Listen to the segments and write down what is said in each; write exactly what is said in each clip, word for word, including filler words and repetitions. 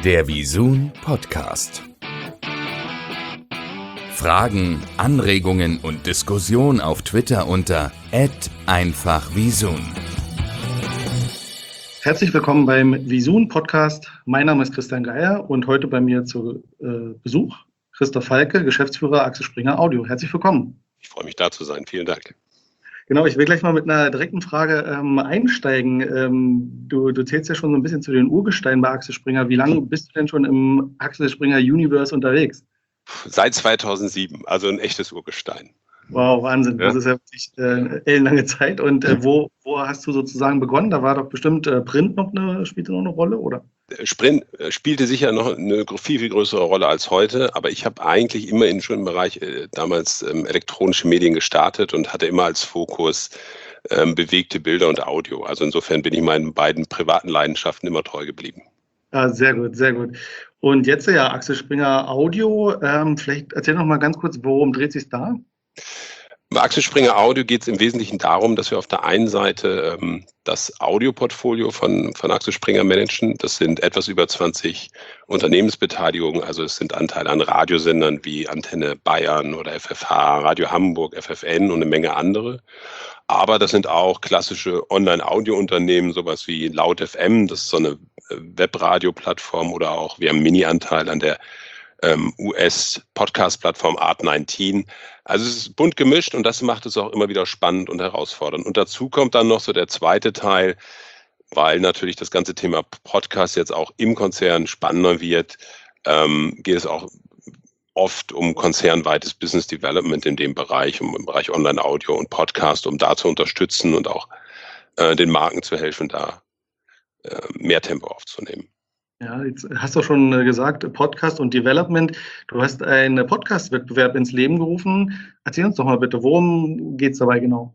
Der Visun Podcast. Fragen, Anregungen und Diskussion auf Twitter unter at einfachvisun. Herzlich willkommen beim Visun Podcast. Mein Name ist Christian Geier und heute bei mir zu äh, Besuch Christoph Falke, Geschäftsführer Axel Springer Audio. Herzlich willkommen. Ich freue mich, da zu sein. Vielen Dank. Genau, ich will gleich mal mit einer direkten Frage ähm, einsteigen. Ähm, du, du zählst ja schon so ein bisschen zu den Urgesteinen bei Axel Springer. Wie lange bist du denn schon im Axel Springer Universe unterwegs? Seit zweitausendsieben, also ein echtes Urgestein. Wow, Wahnsinn. Ja? Das ist ja wirklich äh, ellenlange Zeit. Und äh, wo, wo hast du sozusagen begonnen? Da war doch bestimmt äh, Print noch eine, spielte noch eine Rolle, oder? Sprint spielte sicher noch eine viel, viel größere Rolle als heute, aber ich habe eigentlich immer in, schon im Bereich äh, damals ähm, elektronische Medien gestartet und hatte immer als Fokus ähm, bewegte Bilder und Audio. Also insofern bin ich meinen beiden privaten Leidenschaften immer treu geblieben. Ah, sehr gut, sehr gut. Und jetzt ja Axel Springer Audio. Ähm, vielleicht erzähl noch mal ganz kurz, worum dreht sich da? Bei Axel Springer Audio geht es im Wesentlichen darum, dass wir auf der einen Seite ähm, das Audioportfolio von, von Axel Springer managen. Das sind etwas über zwanzig Unternehmensbeteiligungen. Also es sind Anteile an Radiosendern wie Antenne Bayern oder F F H, Radio Hamburg, F F N und eine Menge andere. Aber das sind auch klassische Online-Audio-Unternehmen, sowas wie Laut F M, das ist so eine Webradio-Plattform, oder auch wir haben einen Mini-Anteil an der ähm, U S-Podcast-Plattform Art neunzehn. Also es ist bunt gemischt und das macht es auch immer wieder spannend und herausfordernd. Und dazu kommt dann noch so der zweite Teil, weil natürlich das ganze Thema Podcast jetzt auch im Konzern spannender wird, ähm, geht es auch oft um konzernweites Business Development in dem Bereich, um im Bereich Online-Audio und Podcast, um da zu unterstützen und auch äh, den Marken zu helfen, da äh, mehr Tempo aufzunehmen. Ja, jetzt hast du schon gesagt, Podcast und Development. Du hast einen Podcast-Wettbewerb ins Leben gerufen. Erzähl uns doch mal bitte, worum geht es dabei genau?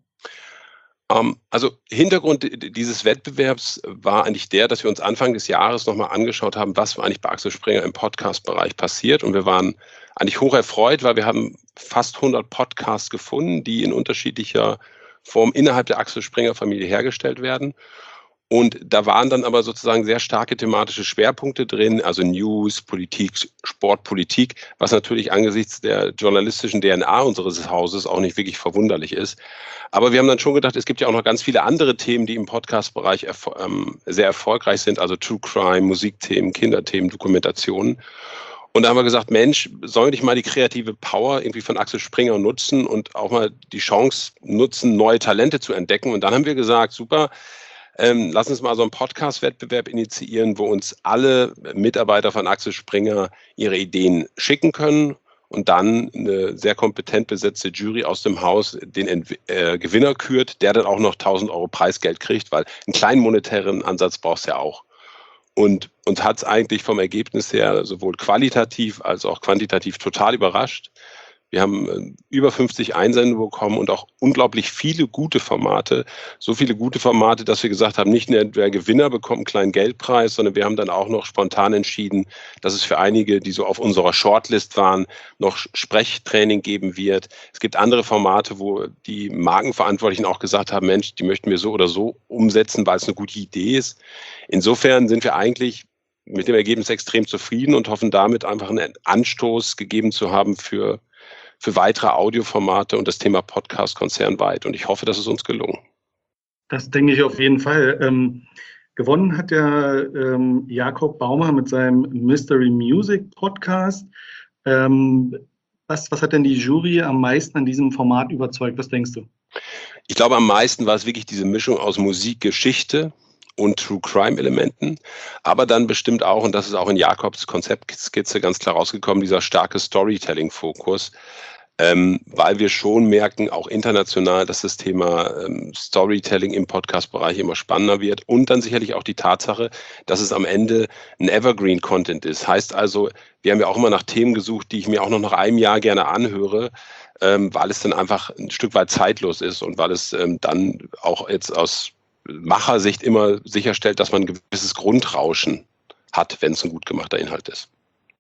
Um, also Hintergrund dieses Wettbewerbs war eigentlich der, dass wir uns Anfang des Jahres nochmal angeschaut haben, was eigentlich bei Axel Springer im Podcast-Bereich passiert. Und wir waren eigentlich hoch erfreut, weil wir haben fast hundert Podcasts gefunden, die in unterschiedlicher Form innerhalb der Axel Springer-Familie hergestellt werden. Und da waren dann aber sozusagen sehr starke thematische Schwerpunkte drin, also News, Politik, Sportpolitik, was natürlich angesichts der journalistischen D N A unseres Hauses auch nicht wirklich verwunderlich ist. Aber wir haben dann schon gedacht, es gibt ja auch noch ganz viele andere Themen, die im Podcast-Bereich erfo- ähm, sehr erfolgreich sind, also True Crime, Musikthemen, Kinderthemen, Dokumentationen. Und da haben wir gesagt, Mensch, sollen wir nicht mal die kreative Power irgendwie von Axel Springer nutzen und auch mal die Chance nutzen, neue Talente zu entdecken. Und dann haben wir gesagt, super, Ähm, lass uns mal so einen Podcast-Wettbewerb initiieren, wo uns alle Mitarbeiter von Axel Springer ihre Ideen schicken können und dann eine sehr kompetent besetzte Jury aus dem Haus den Ent- äh, Gewinner kürt, der dann auch noch tausend Euro Preisgeld kriegt, weil einen kleinen monetären Ansatz brauchst du ja auch. Und uns hat es eigentlich vom Ergebnis her sowohl qualitativ als auch quantitativ total überrascht. Wir haben über fünfzig Einsendungen bekommen und auch unglaublich viele gute Formate. So viele gute Formate, dass wir gesagt haben, nicht nur der Gewinner bekommt einen kleinen Geldpreis, sondern wir haben dann auch noch spontan entschieden, dass es für einige, die so auf unserer Shortlist waren, noch Sprechtraining geben wird. Es gibt andere Formate, wo die Markenverantwortlichen auch gesagt haben, Mensch, die möchten wir so oder so umsetzen, weil es eine gute Idee ist. Insofern sind wir eigentlich mit dem Ergebnis extrem zufrieden und hoffen damit einfach einen Anstoß gegeben zu haben für für weitere Audioformate und das Thema Podcast konzernweit. Und ich hoffe, das ist uns gelungen. Das denke ich auf jeden Fall. Ähm, gewonnen hat ja ähm, Jakob Baumer mit seinem Mystery Music Podcast. Ähm, was, was hat denn die Jury am meisten an diesem Format überzeugt? Was denkst du? Ich glaube, am meisten war es wirklich diese Mischung aus Musik, Geschichte und True Crime Elementen, aber dann bestimmt auch, und das ist auch in Jakobs Konzeptskizze ganz klar rausgekommen, dieser starke Storytelling-Fokus, ähm, weil wir schon merken, auch international, dass das Thema ähm, Storytelling im Podcast-Bereich immer spannender wird und dann sicherlich auch die Tatsache, dass es am Ende ein Evergreen-Content ist. Heißt also, wir haben ja auch immer nach Themen gesucht, die ich mir auch noch nach einem Jahr gerne anhöre, ähm, weil es dann einfach ein Stück weit zeitlos ist und weil es ähm, dann auch jetzt aus Machersicht immer sicherstellt, dass man ein gewisses Grundrauschen hat, wenn es ein gut gemachter Inhalt ist.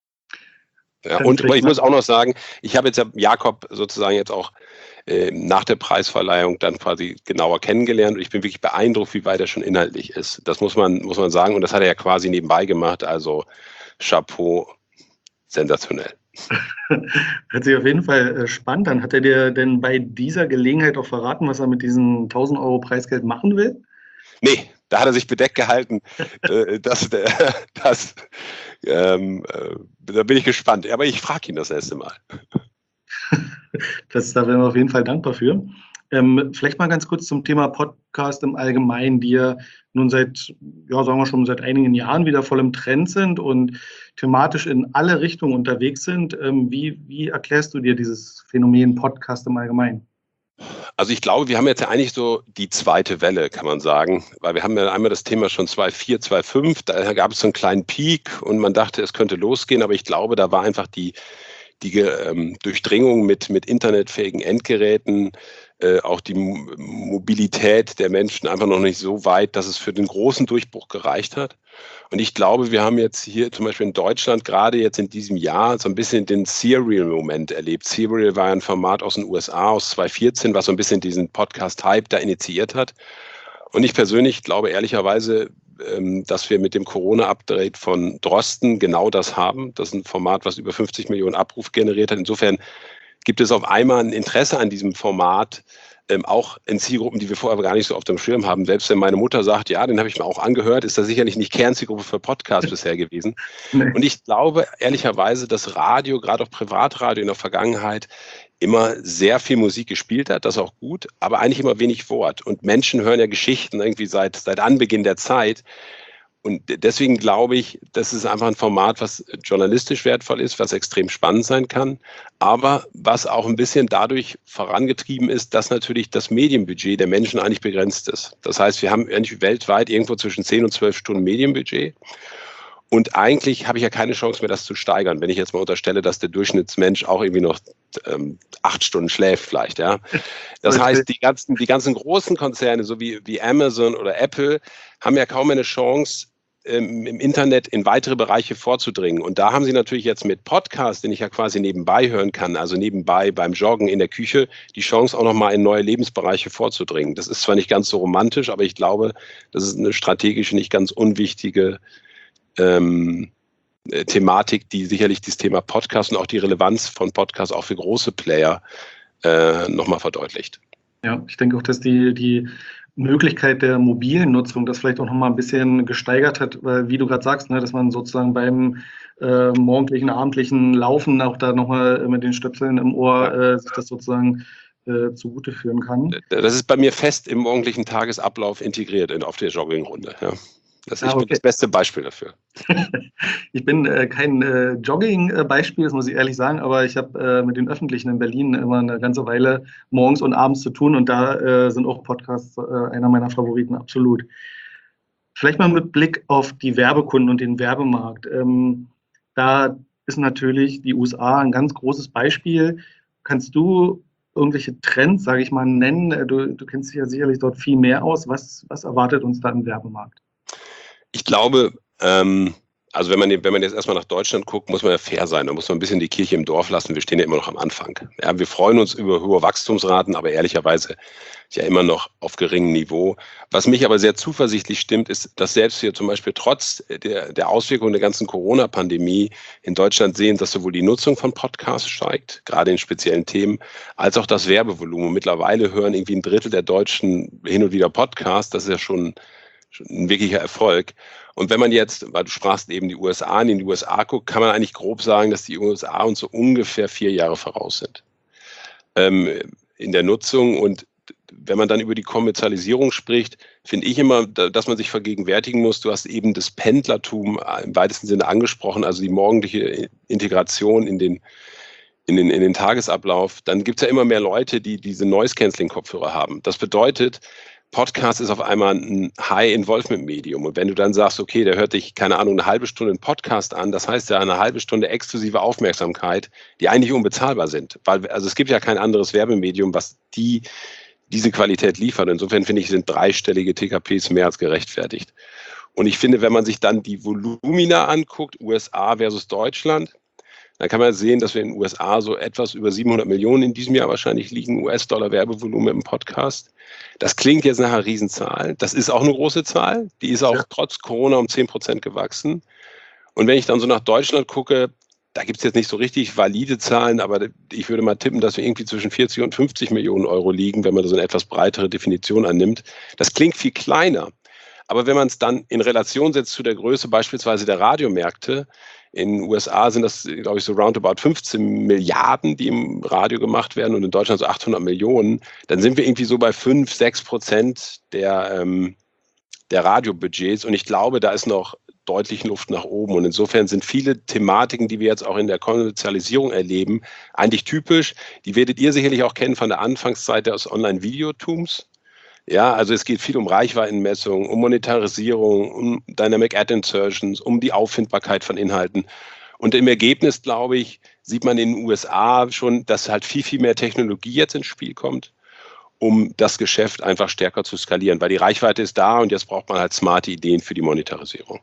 Ja, und ich muss auch noch sagen, ich habe jetzt ja Jakob sozusagen jetzt auch äh, nach der Preisverleihung dann quasi genauer kennengelernt und ich bin wirklich beeindruckt, wie weit er schon inhaltlich ist. Das muss man, muss man sagen und das hat er ja quasi nebenbei gemacht. Also Chapeau, sensationell. Hört sich auf jeden Fall spannend an. Hat er dir denn bei dieser Gelegenheit auch verraten, was er mit diesem tausend Euro Preisgeld machen will? Nee, da hat er sich bedeckt gehalten. das, das, ähm, da bin ich gespannt. Aber ich frage ihn das nächste Mal. Das, da wären wir auf jeden Fall dankbar für. Ähm, vielleicht mal ganz kurz zum Thema Podcast im Allgemeinen, die ja nun seit, ja, sagen wir schon seit einigen Jahren wieder voll im Trend sind und thematisch in alle Richtungen unterwegs sind. Ähm, wie, wie erklärst du dir dieses Phänomen Podcast im Allgemeinen? Also ich glaube, wir haben jetzt ja eigentlich so die zweite Welle, kann man sagen, weil wir haben ja einmal das Thema schon zwei Komma vier, zwei Komma fünf, da gab es so einen kleinen Peak und man dachte, es könnte losgehen, aber ich glaube, da war einfach die die ähm, Durchdringung mit, mit internetfähigen Endgeräten, äh, auch die M- Mobilität der Menschen einfach noch nicht so weit, dass es für den großen Durchbruch gereicht hat. Und ich glaube, wir haben jetzt hier zum Beispiel in Deutschland gerade jetzt in diesem Jahr so ein bisschen den Serial-Moment erlebt. Serial war ein Format aus den U S A aus zwanzig vierzehn, was so ein bisschen diesen Podcast-Hype da initiiert hat. Und ich persönlich glaube ehrlicherweise, dass wir mit dem Corona-Update von Drosten genau das haben. Das ist ein Format, was über fünfzig Millionen Abruf generiert hat. Insofern gibt es auf einmal ein Interesse an diesem Format, ähm, auch in Zielgruppen, die wir vorher gar nicht so auf dem Schirm haben. Selbst wenn meine Mutter sagt, ja, den habe ich mir auch angehört, ist das sicherlich nicht Kernzielgruppe für Podcasts bisher gewesen. Nee. Und ich glaube ehrlicherweise, dass Radio, gerade auch Privatradio in der Vergangenheit, immer sehr viel Musik gespielt hat, das ist auch gut, aber eigentlich immer wenig Wort. Und Menschen hören ja Geschichten irgendwie seit, seit Anbeginn der Zeit. Und deswegen glaube ich, das ist einfach ein Format, was journalistisch wertvoll ist, was extrem spannend sein kann, aber was auch ein bisschen dadurch vorangetrieben ist, dass natürlich das Medienbudget der Menschen eigentlich begrenzt ist. Das heißt, wir haben eigentlich weltweit irgendwo zwischen zehn und zwölf Stunden Medienbudget. Und eigentlich habe ich ja keine Chance mehr, das zu steigern, wenn ich jetzt mal unterstelle, dass der Durchschnittsmensch auch irgendwie noch ähm, acht Stunden schläft vielleicht. Ja. Das heißt, die ganzen, die ganzen großen Konzerne, so wie, wie Amazon oder Apple, haben ja kaum eine Chance, ähm, im Internet in weitere Bereiche vorzudringen. Und da haben sie natürlich jetzt mit Podcast, den ich ja quasi nebenbei hören kann, also nebenbei beim Joggen in der Küche, die Chance auch nochmal in neue Lebensbereiche vorzudringen. Das ist zwar nicht ganz so romantisch, aber ich glaube, das ist eine strategische, nicht ganz unwichtige Ähm, Thematik, die sicherlich das Thema Podcast und auch die Relevanz von Podcasts auch für große Player äh, nochmal verdeutlicht. Ja, ich denke auch, dass die, die Möglichkeit der mobilen Nutzung das vielleicht auch nochmal ein bisschen gesteigert hat, weil, wie du gerade sagst, ne, dass man sozusagen beim äh, morgendlichen, abendlichen Laufen auch da nochmal mit den Stöpseln im Ohr äh, sich das sozusagen äh, zugute führen kann. Das ist bei mir fest im morgendlichen Tagesablauf integriert in, auf der Joggingrunde, ja. Das ist ah, okay. das beste Beispiel dafür. Ich bin äh, kein äh, Jogging-Beispiel, das muss ich ehrlich sagen, aber ich habe äh, mit den Öffentlichen in Berlin immer eine ganze Weile morgens und abends zu tun und da äh, sind auch Podcasts äh, einer meiner Favoriten, absolut. Vielleicht mal mit Blick auf die Werbekunden und den Werbemarkt. Ähm, da ist natürlich die U S A ein ganz großes Beispiel. Kannst du irgendwelche Trends, sage ich mal, nennen? Du, du kennst dich ja sicherlich dort viel mehr aus. Was, was erwartet uns da im Werbemarkt? Ich glaube, ähm, also wenn man, wenn man jetzt erstmal nach Deutschland guckt, muss man ja fair sein. Da muss man ein bisschen die Kirche im Dorf lassen. Wir stehen ja immer noch am Anfang. Ja, wir freuen uns über hohe Wachstumsraten, aber ehrlicherweise ist ja immer noch auf geringem Niveau. Was mich aber sehr zuversichtlich stimmt, ist, dass selbst wir zum Beispiel trotz der, der Auswirkungen der ganzen Corona-Pandemie in Deutschland sehen, dass sowohl die Nutzung von Podcasts steigt, gerade in speziellen Themen, als auch das Werbevolumen. Mittlerweile hören irgendwie ein Drittel der Deutschen hin und wieder Podcasts. Das ist ja schon ein wirklicher Erfolg. Und wenn man jetzt, weil du sprachst eben die U S A, in die U S A guckt, kann man eigentlich grob sagen, dass die U S A uns so ungefähr vier Jahre voraus sind ähm, in der Nutzung. Und wenn man dann über die Kommerzialisierung spricht, finde ich immer, dass man sich vergegenwärtigen muss, du hast eben das Pendlertum im weitesten Sinne angesprochen, also die morgendliche Integration in den In den, in den Tagesablauf, dann gibt es ja immer mehr Leute, die diese Noise-Canceling-Kopfhörer haben. Das bedeutet, Podcast ist auf einmal ein High-Involvement-Medium. Und wenn du dann sagst, okay, der hört dich, keine Ahnung, eine halbe Stunde einen Podcast an, das heißt ja eine halbe Stunde exklusive Aufmerksamkeit, die eigentlich unbezahlbar sind. Weil, also es gibt ja kein anderes Werbemedium, was die, diese Qualität liefert. Insofern finde ich, sind dreistellige T K Ps mehr als gerechtfertigt. Und ich finde, wenn man sich dann die Volumina anguckt, U S A versus Deutschland, dann kann man sehen, dass wir in den U S A so etwas über siebenhundert Millionen in diesem Jahr wahrscheinlich liegen, U S-Dollar Werbevolumen im Podcast. Das klingt jetzt nach einer Riesenzahl. Das ist auch eine große Zahl. Die ist auch ja. trotz Corona um zehn Prozent gewachsen. Und wenn ich dann so nach Deutschland gucke, da gibt es jetzt nicht so richtig valide Zahlen, aber ich würde mal tippen, dass wir irgendwie zwischen vierzig und fünfzig Millionen Euro liegen, wenn man so eine etwas breitere Definition annimmt. Das klingt viel kleiner. Aber wenn man es dann in Relation setzt zu der Größe beispielsweise der Radiomärkte, in den U S A sind das, glaube ich, so roundabout fünfzehn Milliarden, die im Radio gemacht werden und in Deutschland so achthundert Millionen, dann sind wir irgendwie so bei fünf, sechs Prozent der, ähm, der Radiobudgets. Und ich glaube, da ist noch deutlich Luft nach oben. Und insofern sind viele Thematiken, die wir jetzt auch in der Kommerzialisierung erleben, eigentlich typisch. Die werdet ihr sicherlich auch kennen von der Anfangszeit des Online-Videotums. Ja, also es geht viel um Reichweitenmessung, um Monetarisierung, um Dynamic Ad Insertions, um die Auffindbarkeit von Inhalten. Und im Ergebnis, glaube ich, sieht man in den U S A schon, dass halt viel, viel mehr Technologie jetzt ins Spiel kommt, um das Geschäft einfach stärker zu skalieren. Weil die Reichweite ist da und jetzt braucht man halt smarte Ideen für die Monetarisierung.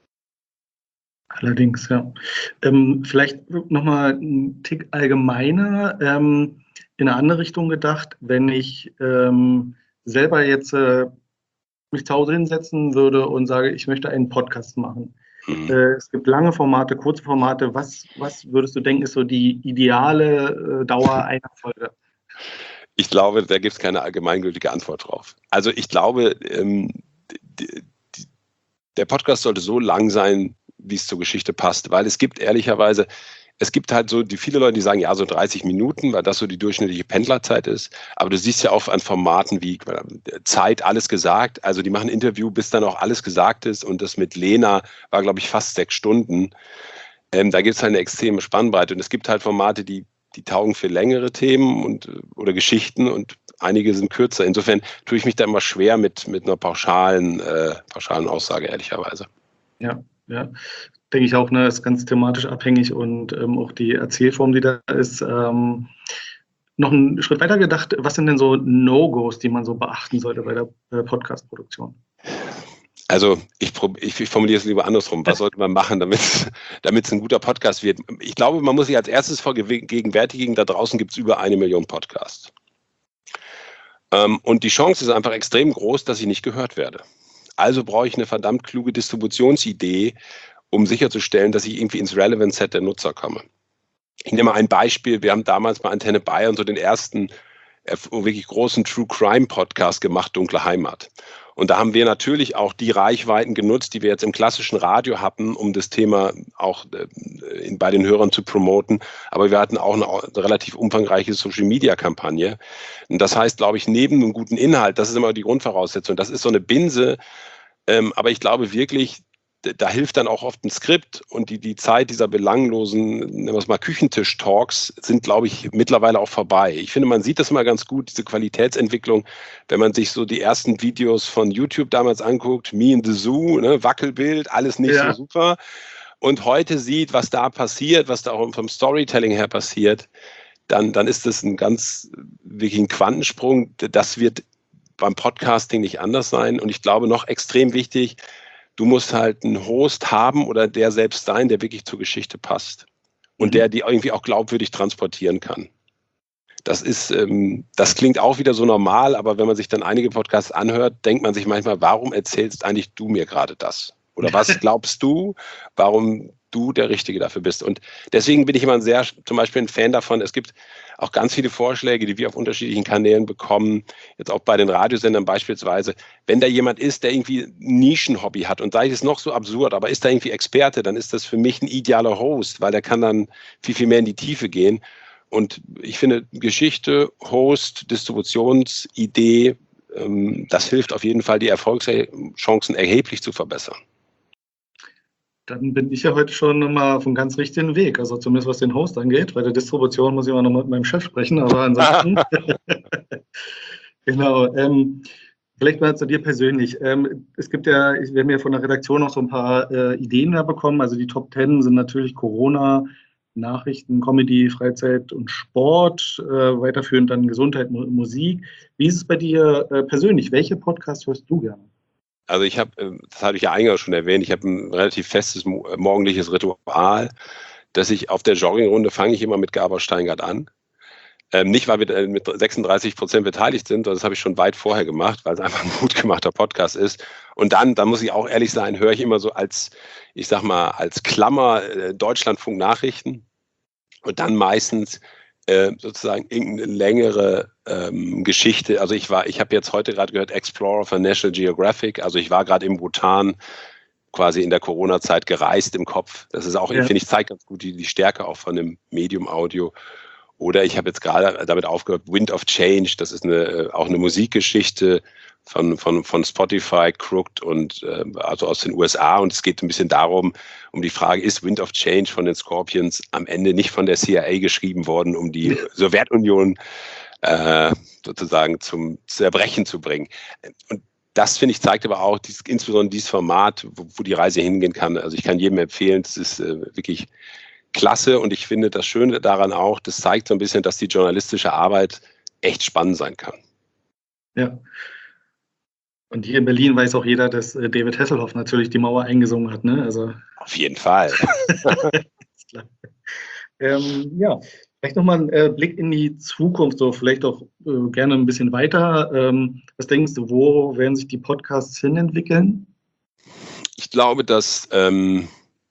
Allerdings, ja. Ähm, vielleicht nochmal ein Tick allgemeiner, ähm, in eine andere Richtung gedacht, wenn ich ähm, selber jetzt äh, mich zu Hause hinsetzen würde und sage, ich möchte einen Podcast machen. Mhm. Äh, es gibt lange Formate, kurze Formate. Was, was würdest du denken, ist so die ideale äh, Dauer einer Folge? Ich glaube, da gibt es keine allgemeingültige Antwort drauf. Also ich glaube, ähm, die, die, der Podcast sollte so lang sein, wie es zur Geschichte passt, weil es gibt ehrlicherweise, es gibt halt so die viele Leute, die sagen, ja, so dreißig Minuten, weil das so die durchschnittliche Pendlerzeit ist, aber du siehst ja auch an Formaten wie Zeit, alles gesagt, also die machen ein Interview, bis dann auch alles gesagt ist und das mit Lena war, glaube ich, fast sechs Stunden. Ähm, da gibt es halt eine extreme Spannbreite und es gibt halt Formate, die, die taugen für längere Themen und, oder Geschichten und einige sind kürzer. Insofern tue ich mich da immer schwer mit, mit einer pauschalen, äh, pauschalen Aussage, ehrlicherweise. Ja. Ja, denke ich auch, ne, ist ganz thematisch abhängig und ähm, auch die Erzählform, die da ist. Ähm, noch einen Schritt weiter gedacht, was sind denn so No-Gos, die man so beachten sollte bei der äh, Podcast-Produktion? Also ich, ich, ich formuliere es lieber andersrum. Was sollte man machen, damit es ein guter Podcast wird? Ich glaube, man muss sich als erstes vergegenwärtigen, da draußen gibt es über eine Million Podcasts. Ähm, und die Chance ist einfach extrem groß, dass ich nicht gehört werde. Also brauche ich eine verdammt kluge Distributionsidee, um sicherzustellen, dass ich irgendwie ins Relevance Set der Nutzer komme. Ich nehme mal ein Beispiel. Wir haben damals bei Antenne Bayern so den ersten äh, wirklich großen True Crime Podcast gemacht, Dunkle Heimat. Und da haben wir natürlich auch die Reichweiten genutzt, die wir jetzt im klassischen Radio hatten, um das Thema auch äh, bei den Hörern zu promoten. Aber wir hatten auch eine, eine relativ umfangreiche Social-Media-Kampagne. Und das heißt, glaube ich, neben einem guten Inhalt, das ist immer die Grundvoraussetzung, das ist so eine Binse. Ähm, aber ich glaube wirklich, da hilft dann auch oft ein Skript und die, die Zeit dieser belanglosen, nennen wir es mal Küchentisch-Talks sind, glaube ich, mittlerweile auch vorbei. Ich finde, man sieht das mal ganz gut, diese Qualitätsentwicklung, wenn man sich so die ersten Videos von YouTube damals anguckt, Me in the Zoo, ne, Wackelbild, alles nicht ja. so super. Und heute sieht, was da passiert, was da auch vom Storytelling her passiert, dann, dann ist das ein ganz, wirklich ein Quantensprung. Das wird beim Podcasting nicht anders sein. Und ich glaube, noch extrem wichtig, du musst halt einen Host haben oder der selbst sein, der wirklich zur Geschichte passt und mhm. der die irgendwie auch glaubwürdig transportieren kann. Das ist, ähm, das klingt auch wieder so normal, aber wenn man sich dann einige Podcasts anhört, denkt man sich manchmal, warum erzählst eigentlich du mir gerade das? Oder was glaubst du, warum du der Richtige dafür bist? Und deswegen bin ich immer sehr, zum Beispiel ein Fan davon, es gibt auch ganz viele Vorschläge, die wir auf unterschiedlichen Kanälen bekommen, jetzt auch bei den Radiosendern beispielsweise. Wenn da jemand ist, der irgendwie ein Nischenhobby hat und sei es noch so absurd, aber ist da irgendwie Experte, dann ist das für mich ein idealer Host, weil der kann dann viel, viel mehr in die Tiefe gehen. Und ich finde, Geschichte, Host, Distributionsidee, ähm, das hilft auf jeden Fall, die Erfolgschancen erheblich zu verbessern. Dann bin ich ja heute schon mal auf einem ganz richtigen Weg, also zumindest was den Host angeht. Bei der Distribution muss ich mal noch mit meinem Chef sprechen, aber ansonsten. Genau. Ähm, vielleicht mal zu dir persönlich. Ähm, es gibt ja, wir haben ja von der Redaktion noch so ein paar äh, Ideen da bekommen. Also die Top Ten sind natürlich Corona, Nachrichten, Comedy, Freizeit und Sport, äh, weiterführend dann Gesundheit und Musik. Wie ist es bei dir äh, persönlich? Welche Podcasts hörst du gerne? Also ich habe, das hatte ich ja eingangs schon erwähnt, ich habe ein relativ festes morgendliches Ritual, dass ich auf der Joggingrunde fange ich immer mit Gabor Steingart an. Ähm, nicht, weil wir mit sechsunddreißig Prozent beteiligt sind, das habe ich schon weit vorher gemacht, weil es einfach ein gut gemachter Podcast ist. Und dann, da muss ich auch ehrlich sein, höre ich immer so als, ich sag mal, als Klammer äh, Deutschlandfunk Nachrichten und dann meistens äh, sozusagen irgendeine längere ähm, Geschichte. Also ich war, ich habe jetzt heute gerade gehört, Explorer von National Geographic. Also ich war gerade im Bhutan, quasi in der Corona-Zeit gereist im Kopf. Das ist auch, ja. finde ich, zeigt ganz gut die, die Stärke auch von dem Medium Audio. Oder ich habe jetzt gerade damit aufgehört, Wind of Change, das ist eine, auch eine Musikgeschichte von, von, von Spotify, Crooked und äh, also aus den U S A. Und es geht ein bisschen darum, um die Frage, ist Wind of Change von den Scorpions am Ende nicht von der C I A geschrieben worden, um die Sowjetunion äh, sozusagen zum Zerbrechen zu bringen. Und das, finde ich, zeigt aber auch dieses, insbesondere dieses Format, wo, wo die Reise hingehen kann. Also ich kann jedem empfehlen, es ist äh, wirklich klasse und ich finde das Schöne daran auch, das zeigt so ein bisschen, dass die journalistische Arbeit echt spannend sein kann. Ja. Und hier in Berlin weiß auch jeder, dass David Hasselhoff natürlich die Mauer eingesungen hat, ne? Also auf jeden Fall. Ist klar. Ähm, ja, vielleicht nochmal ein äh, Blick in die Zukunft, so vielleicht auch äh, gerne ein bisschen weiter. Ähm, was denkst du, wo werden sich die Podcasts hin entwickeln? Ich glaube, dass ähm,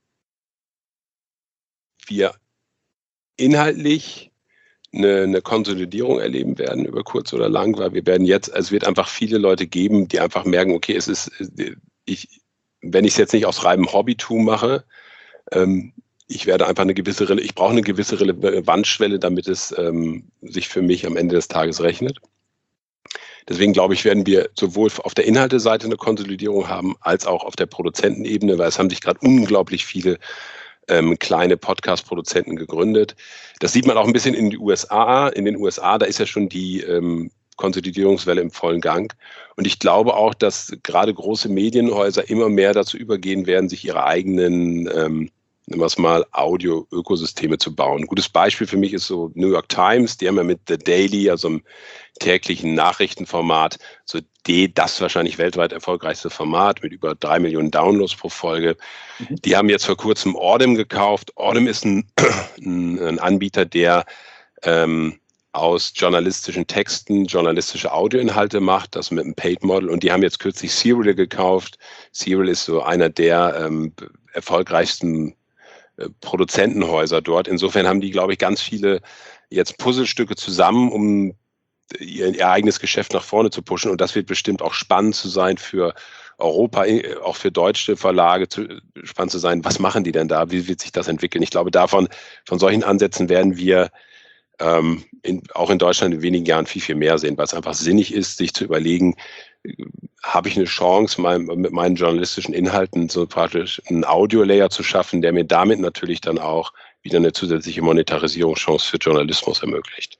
wir inhaltlich eine, eine Konsolidierung erleben werden über kurz oder lang, weil wir werden jetzt, also es wird einfach viele Leute geben, die einfach merken, okay, es ist, ich, wenn ich es jetzt nicht aus reinem Hobbytum mache, ähm, ich werde einfach eine gewisse, ich brauche eine gewisse Relevanzschwelle, damit es ähm, sich für mich am Ende des Tages rechnet. Deswegen glaube ich, werden wir sowohl auf der Inhalteseite eine Konsolidierung haben, als auch auf der Produzentenebene, weil es haben sich gerade unglaublich viele ähm, kleine Podcast-Produzenten gegründet. Das sieht man auch ein bisschen in den U S A. In den U S A, da ist ja schon die ähm, Konsolidierungswelle im vollen Gang. Und ich glaube auch, dass gerade große Medienhäuser immer mehr dazu übergehen werden, sich ihre eigenen ähm, nehmen wir es mal, Audio-Ökosysteme zu bauen. Ein gutes Beispiel für mich ist so New York Times, die haben ja mit The Daily, also einem täglichen Nachrichtenformat, so die, das wahrscheinlich weltweit erfolgreichste Format mit über drei Millionen Downloads pro Folge. Mhm. Die haben jetzt vor kurzem Audem gekauft. Audem ist ein, ein Anbieter, der ähm, aus journalistischen Texten journalistische Audioinhalte macht, das mit einem Paid-Model. Und die haben jetzt kürzlich Serial gekauft. Serial ist so einer der ähm, erfolgreichsten Produzentenhäuser dort. Insofern haben die, glaube ich, ganz viele jetzt Puzzlestücke zusammen, um ihr, ihr eigenes Geschäft nach vorne zu pushen. Und das wird bestimmt auch spannend zu sein für Europa, auch für deutsche Verlage zu, spannend zu sein. Was machen die denn da? Wie wird sich das entwickeln? Ich glaube, davon, von solchen Ansätzen werden wir ähm, in, auch in Deutschland in wenigen Jahren viel, viel mehr sehen, weil es einfach sinnig ist, sich zu überlegen, habe ich eine Chance, mein, mit meinen journalistischen Inhalten so praktisch einen Audio-Layer zu schaffen, der mir damit natürlich dann auch wieder eine zusätzliche Monetarisierungschance für Journalismus ermöglicht.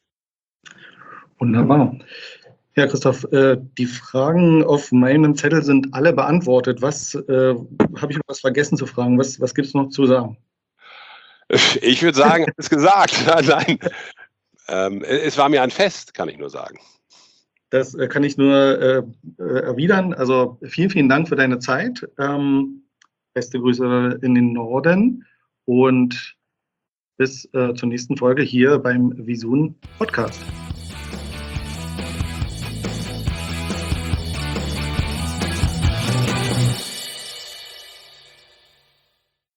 Wunderbar. Ja, Christoph, äh, die Fragen auf meinem Zettel sind alle beantwortet. Was äh, habe ich noch was vergessen zu fragen? Was, was gibt es noch zu sagen? Ich würde sagen, es ist gesagt. Nein, ähm, es war mir ein Fest, kann ich nur sagen. Das äh, kann ich nur äh, erwidern. Also vielen, vielen Dank für deine Zeit. Ähm, beste Grüße in den Norden und bis äh, zur nächsten Folge hier beim Visun Podcast.